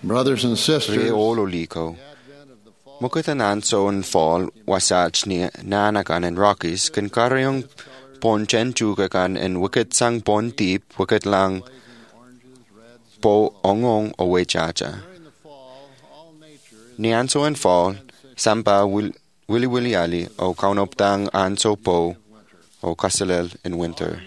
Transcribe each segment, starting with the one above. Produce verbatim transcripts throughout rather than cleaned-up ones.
Brothers and sisters, Re olo liko. Mukatan anso and fall wasach ni nanakan and Rockies kan karyong pon chen chugakan and wicked sang pon deep wicked lang po ongong owe chacha. Ni anso and fall sampa will willy willy ali o kaunoptang anso po o kasalel in winter.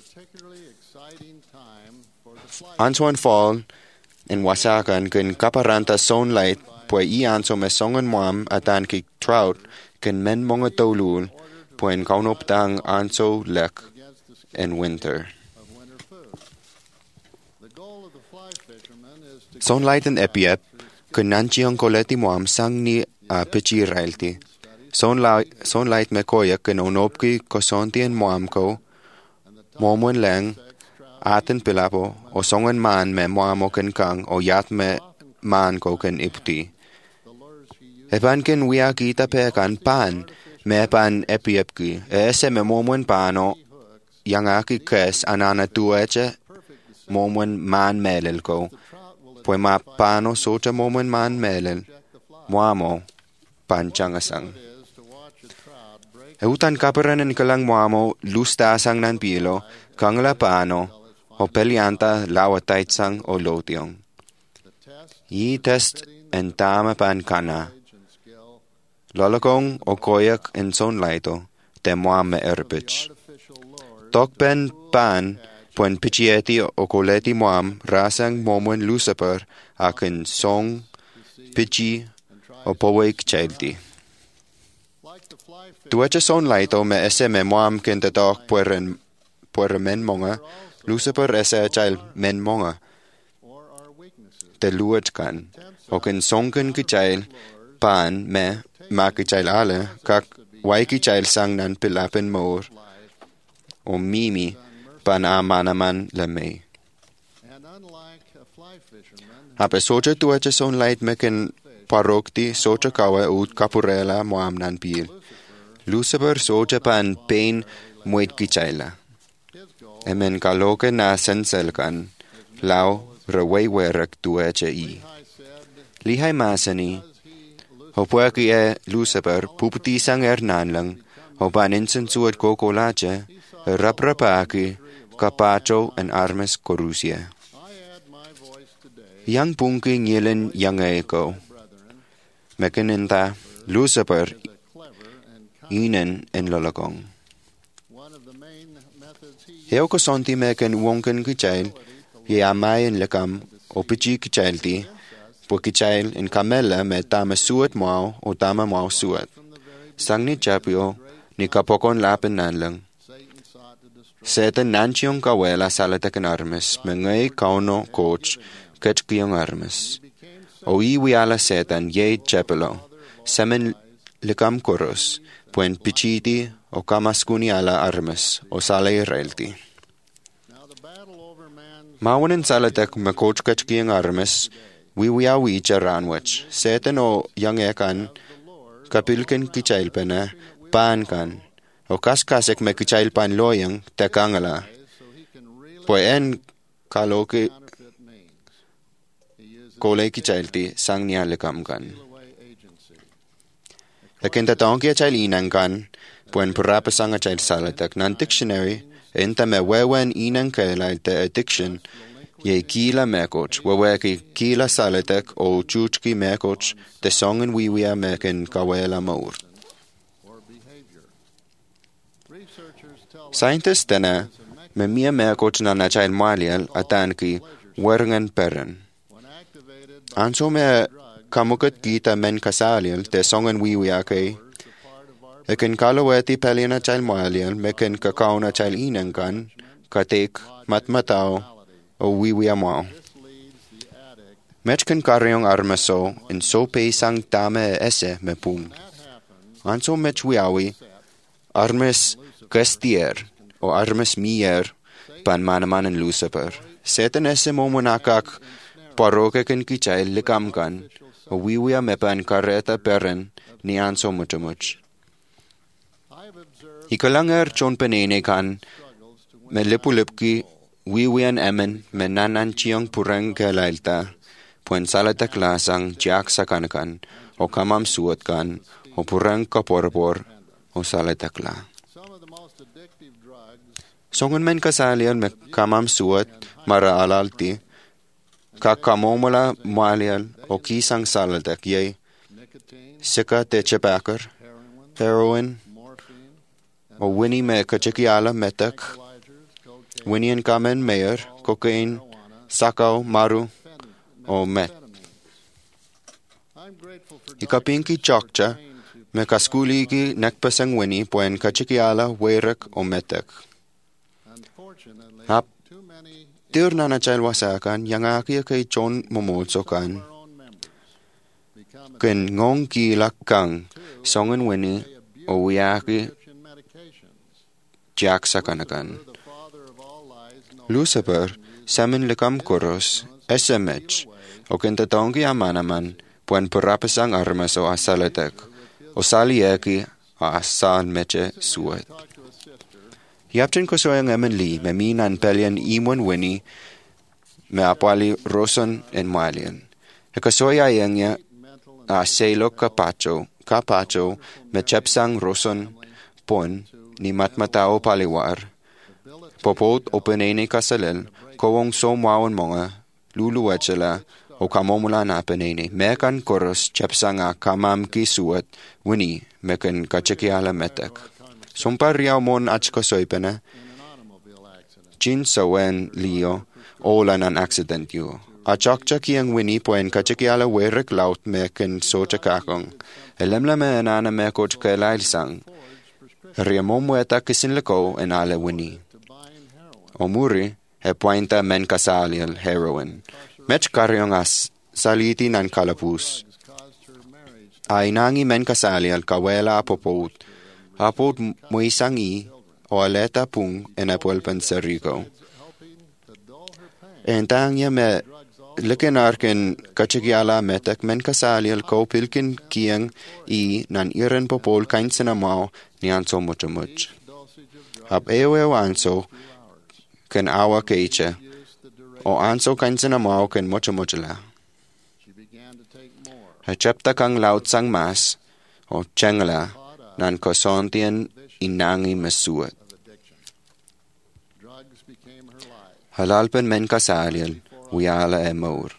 Anso and fall in wasakan kan kaparanta son light pue i anso me songan moam atan ki trout kan men monga tolul puen kaunoptang anso lek in winter. Son light and epiep kan nanchiang koleti moam sang ni a pichi railti. Son light son light me koya kan onopki kosonti en moam ko momwen lang aten pilapo o songan man me moamo kan kang o yat me man ko kan ipti. Epan ken wia kita pe kan pan me pan epiepki ese me momwen pano yang aki kes anana tueche momwen man melel ko pue ma pano socha momwen man melel moamo pan changasang. Eutan kaperanen kalang moamo lustasang nan pilo kangla pano o pelianta lawataitsang o lotiong. Yi test en tama pan kana. Lolokong o koyak en son laito te moam me erbich. Tok pen pan puen pichieti o koleti moam rasang momwen Lucifer akin song pichi o powek chelti. Tuacha son laito me ese me moam kente tok pueren puer men monga Lucifer ese chail men monga te luat kan o ken sonken kichail pan me ma kichail ale kak wai kichail sang nan pilapen mor o mimi pan amanaman leme. Ape socha tuacha son lait me ken parokti socha kawa ut kapurela moam nan pil. Lucifer socha pan pain muit kichaila. Emen kaloke na senselkan lau reweiwerek tuacha i. Lihai masani hopuaki e Lucifer puputi sang ernanlang hopan insensuat kokolache raprapaki kapacho en armes korusia. Yang pungki ngilen yang eko. Mekeninta Lucifer inen en lolokong. Heo ko sonti meken wonken kichail ye amayen lekam o pichi kichailti po kichail in kamela me tama suat mau o tama mau suat. Sang ni chapio ni kapokon lapen nanlang. Seten nanchiong kawela salatakan armes mengay kauno coach kachkiyong armes. O iwiala setan ye chapelo semen lekam koros puen pichiti o kamaskuni ala armes o salay relti. Mawanin salatek me coach kachkiyong armes wiwiawi charanwach setan o yang ekan kapilken kichailpena pan kan o kaskasek me kichailpan loyang tekangala pue en kaloke kole kichailti sang niya lekam kan. Lekin tatongkia chail inang kan puen purapasang a chail salatek nan dictionary enta me wewen inang kailal te addiction ye kila mekoch weweki kila salatek o chuchki mekoch te songen wiwia meken kawela maur. Scientists tena me mia mekoch na na chail malial atanki werngan peren. Anso me kamukat kita men kasalial te songen wiwia kay ekin kalaweti pelina chail malial meken kakauna chail inang kan katek matmatao o wiwia mo. Mechken karyong armaso in so pe sang tame ese me pung. Anso mech wiawi armes kastier o armes mier pan manaman en Lucifer. Seten ese mo monakak paroke ken kichail likam kan o wiwia me pan kareta peren ni anso mucho much. Ikalanger chon penene kan me lipulipki wiwian emen me nanan chiang purang kelailta puen salatekla sang jak sakanakan o kamam suotkan o purang kaporbor o salatekla. Songon men kasalian me kamam suot mara alalti ka kamomala malial o kisang salatek ye sika te chebakar heroin o wini me kachikiala metak winian kamen mayor cocaine sakau maru o met ikapinki chokcha me kaskuli ki nekpasang wini puen kachikiala werak o metak hap tir na nachal wasakan yang aki kay chon momolsokan ken ngong ki lakkang songen wini o wiaki jak sakanakan Lucifer samin lekam koros S M H o kentatongi amanaman puen perapasang armas o asalatek o salieki o asan meche suet Yapchen ko soyang emen li me minan pelian imon wini me apali roson en malian. E ko soya yengya a selo kapacho kapacho me chepsang roson pon ni matmatao paliwar. Popot openene kasalel kowong somwaon monga luluwachela o kamomula na penene mekan koros chepsang a kamam kisuat wini mekan kachekiala metek. Sompariao mon achkosoipena, chin sawen lio, olan an accident yu. Achokcha kiang wini poen kachikiala werek laut meken socha kakong. Elemlame enana mekot kelail sang. Riamomweta kisin leko en ale wini. Omuri, he pointa men kasalial heroin. Mech karyong as saliti nan kalapus. Ainangi men kasalial kawela apopot. Apot muisangi o aleta pung en apuelpan Rico. Entangya me likenarken kachigiala metek men kasalial ko pilkin kiang i nan iren popol kainsena mau ni anso mucho much. Hap ewe o anso ken awa keiche o anso kainsena mau ken mucho mucho la. Hachepta kang laut sang mas o chengla nan kosontian inangi mesuat. Halalpen men kasalial, wiala e maur.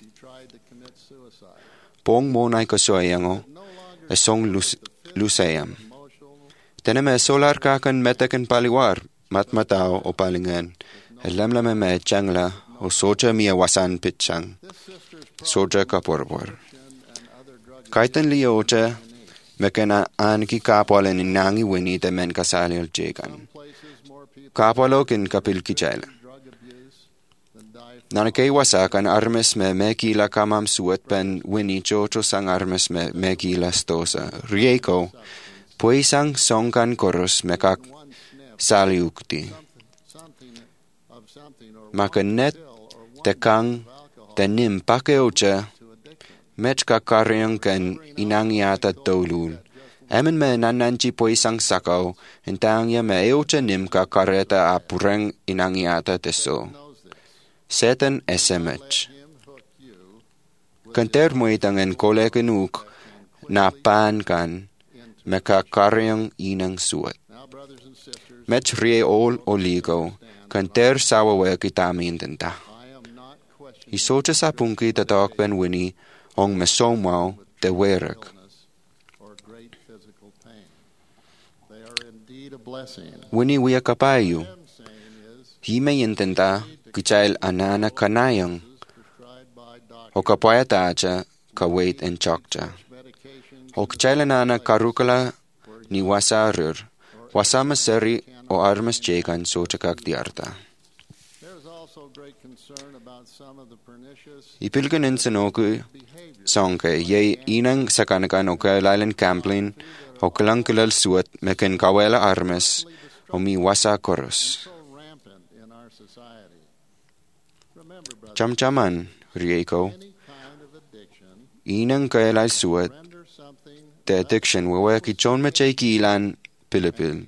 Pong monay kasoyango, esong lusayam. Teneme solar kakan metakan paliwar, matmatao o palingan, elamlame me changla o socha mia wasan pitchang, socha kaporbor. Kaitan liocha, mekena anki kapwalen inangi wini te men kasalial jekan. Kapwalo kin kapil kichela. Nanakei wasakan armes me mekila kamam suet pen wini chocho sang armes me mekila stosa. Rieko, puisang songkan koros mekak saliukti. Makanet tekang tenim pakeocha Mech kakaryang ken inangiata tolul. Emen me nananchi poisang sakaw, entangya me eucha nim kakareta apureng inangiata teso. Seten S M H. Kanter muitang en kolekenuk na pan kan me kakaryang inang suat. Mech rie ol oligo, kanter sawawe kitamin tenta. Isocha sa pungki tatok ben wini, ong mesomau te werak. Wini wia kapayu. Hime intenta kichail anana kanayang. O kapayata acha kawait en chokcha. O kichail anana karukala ni wasarur. Wasama seri o armas jekan sochakak diarta. Ipilgan insanoku songke ye inang sakanakan o kailan kamplin o kalangkalal suat meken kawela armes o mi wasa koros. Chamchaman, rieko, inang kailal suat, te addiction wawe ki chon machay kilan pilipil.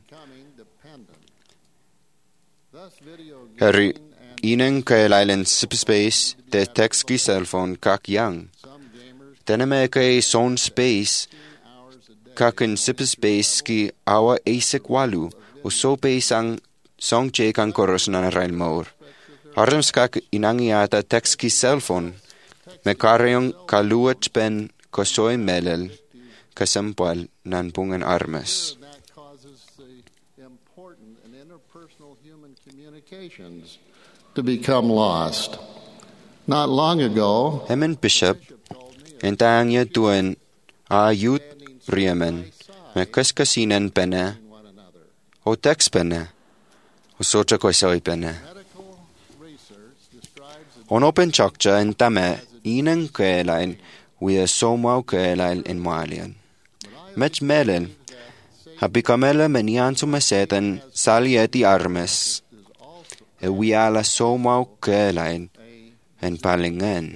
Heri inang kailan sip space te text ki cellphone kak yang. Teneme kay son space kaken sip space ki awa asik walu uso pe sang song che kan koros na rail maur. Arams kak inangiata text ki cellphone me karyong kaluat pen kosoy melel kasampal nan pungan armas. That causes the important and interpersonal human communications to become lost. Not long ago, Hemen Bishop entangya tuen a youth riemen me kaskasinan pena o text pena o socha kosoy pena. medical research describes the On open chokcha entame inang kaelain wia somau kaelain in malian. Mech melel habikamela menian sumasetan salieti armes e wiala somau kaelain en palingen.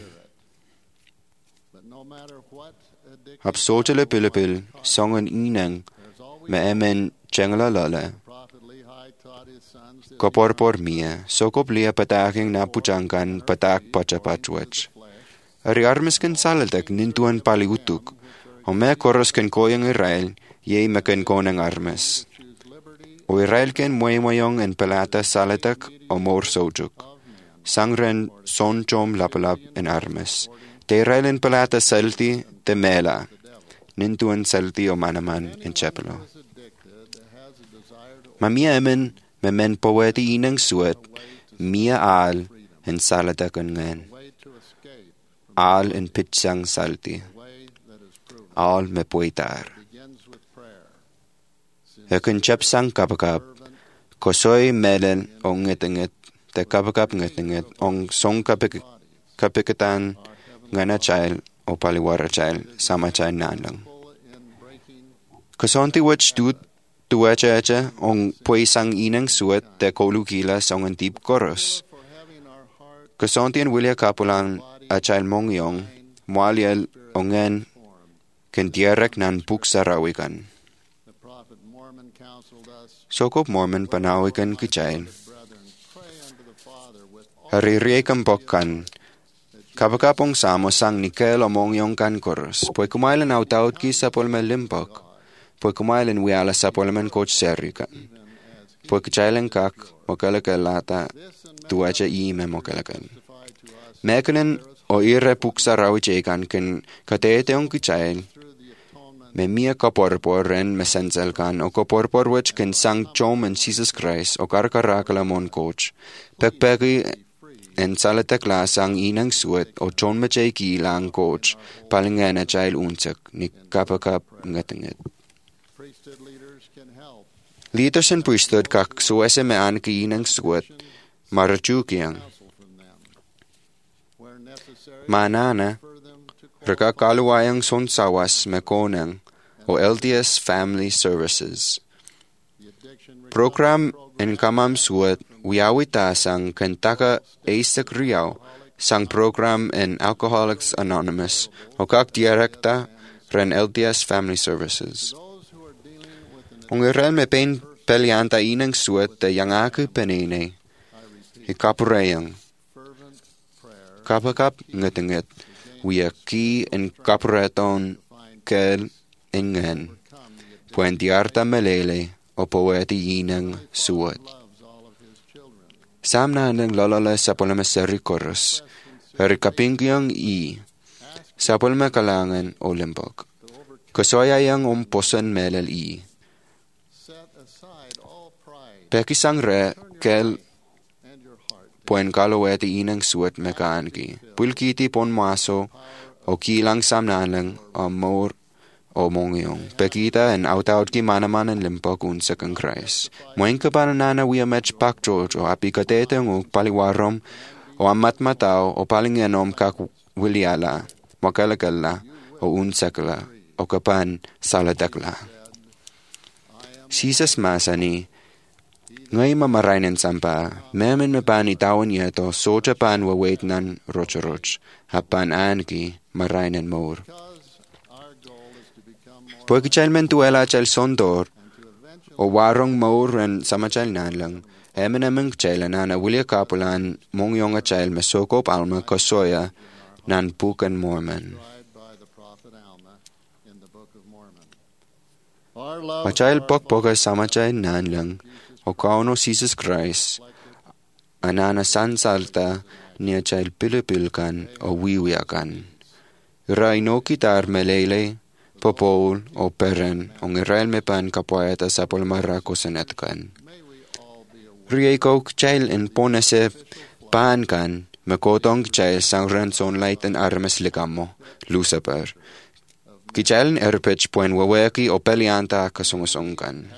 but no matter what addiction, Hapsotele pilipil songen inang there's always me emen chengla lala. Prophet Lehi taught his sons that Kopor mia, sokop lia pataking na puchangkan patak pachapachwech. Ari armisken salatek nintuan paliutuk, o me korosken koyang Israel, ye meken konang armes. O Israel ken moymoyong en pelata salatek o mor sojuk. Sangren son chom lapalap en armes. Te Israel en pelata salti te mela. Nintuan salti o manaman en chepelo. has a desire to Mamia emen me men poeti inang suet, mia al en salatek en ngen. way to escape Al en pitsang salti. a way that is proven. Al me poitar. Begins with prayer. Hekin chepsang kapakap, kosoy melen o ngetinget, te kapakap ngetinget, ong song kapik kapikatan ngana chail o paliwara chail sama chail nanlang. In breaking Kosonti wach tut tuwacha echa ong puisang inang suet te kolukila song an tip koros. for having our heart Kosonti en Willia Kapulan a chail mongyong, mualiel ongen ken dierek nan puksarawikan. the prophet Mormon counseled us, Sokop Mormon panawikan kichail. brethren, pray unto the Father with all Haririekam pokkan. Kapakapong samo sang nikel o mongyong kan koros. Poi kumailan au taut ki sa polmen limpok. Poi kumailan wiala sa polmen coach serikan. Poi kichailan kak mokalakallata tuacha iime mokalakan. testify to us Mekanen o irre puksa rawichekan ken katete on kichail. through the atonement Me mia kaporpor ren mesenselkan o kaporpor wech ken sang chom en Jesus Christ o karkarakala mon coach. Pekpeki en salatek la sang inang suet o chon machay ki lang coach palingana chail unsak ni kapakap ngatinget. priesthood leaders can help Leaders en priesthood kak suese me an ki inang suet marachukiang. counsel from them where necessary Manana for them to rekakaluayang son sawas me konang o L D S Family Services. the addiction Program en kamam suet wiawita sang kentaka eisak riau sang program en Alcoholics Anonymous o kak direkta ren L D S Family Services. those who are dealing with an Ong irel me pen pelianta inang suet te yang aku penene i kapurayang fervent prayer kapakap ngatinget wia ki en kapuraton kel ingen puen diarta melele o poeti inang suet. loves all of his children Samna ng lolole sa polema serikoros, herikapingyang i, sa polema kalangan o limbok. Kasoya yang umposan melal i. set aside all pride Pekisang re, kel and your heart puen kalaweti inang suet mekaanki. Pulkiti pon maso, o kilang samnalang, o mor, o mongyong. Pekita en autaut ki manaman en limpok unsak ang Christ. Moeng ka pananana wia mech pakjoj o api katete ng paliwarom o amat matao o palingenom kak wiliala, makalakala o unsakala o kapan salatakla. Jesus masani, ngay mamarainen sampa, memen me pan itawan yeto, soja pan wawait nan rochoroch, hapan anki marainen mor. our goal is to become more Poi kichal men tuela chal sondor, and to eventually o warong mor ren samachal nanlang, emen emeng chela nana Willia Kapulan, mongyong a chal mesokop alma kosoya, nan pukan Mormon. described by the prophet Our love Machail for our pokpoka samachay nanlang o kauno Jesus Christ. Anana sansalta niya chail pilipilkan o wiwiakan. Raino kitar melele, popol o peren ong Israel mepan kapoeta sa polmara kosenetkan. Rieko chail en ponese pankan mekotong chail sangran sonlight en armes legamo, Lucifer. Kichail en erpech puen waweki o pelianta kasungusungkan.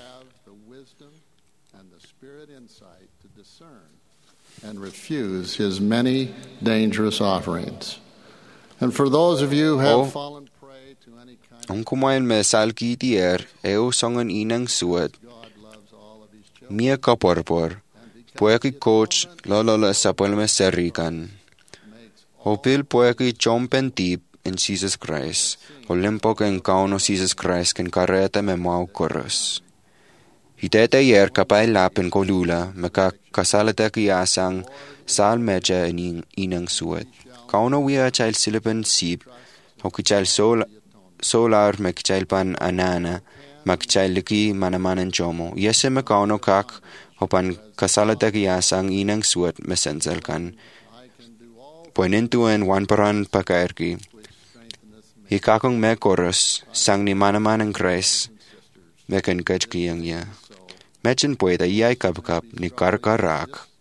And refuse his many dangerous offerings. And for those of you who have Oh. fallen prey to any kind of Ang kumain me salki tier eo songan inang suat God loves all of his children. mia kaporpor pueki coach lolola sapolme serikan. Hopil pueki chompen tip en Jesus Christ o limpok en kauno Jesus Christ ken kareta me mau koros. Hitete yer kapay lapin ko lula maka kasalata kiyasang sal meja en inang suat. Kauno wia chail silipan sip o kichail sol solar me kichail pan anana makichail liki manamanan chomo. Yese me kauno kak o pan kasalata kiyasang inang suat mesenselkan. Puenintuen wanparan pakaerki. Hikakong me koros sang ni manamanan Christ mekan kajkiyang ya. Mechen pueda iay kapkap ni karkarak.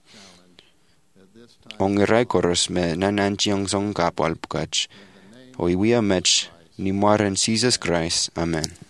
Ong iray koros me nananchiyong song kapwal pukach. O iwia mech ni Maren Jesus Christ. Amen.